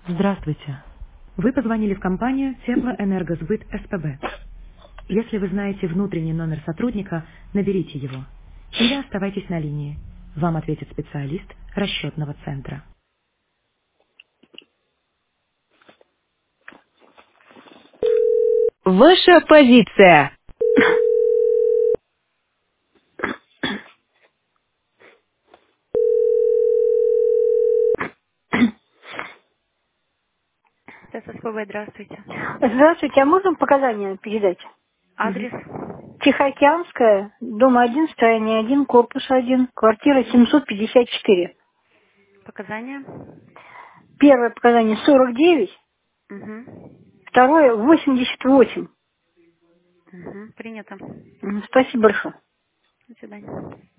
Здравствуйте. Вы позвонили в компанию Теплоэнергосбыт СПБ. Если вы знаете внутренний номер сотрудника, наберите его. Или оставайтесь на линии. Вам ответит специалист расчетного центра. Ваша позиция. ССПБ, здравствуйте. Здравствуйте, а можно показания передать? Адрес? Тихоокеанская, дом 1, строение 1, корпус 1, квартира 754. Показания? Первое показание 49, Угу. второе 88. Угу. Принято. Спасибо большое. До свидания.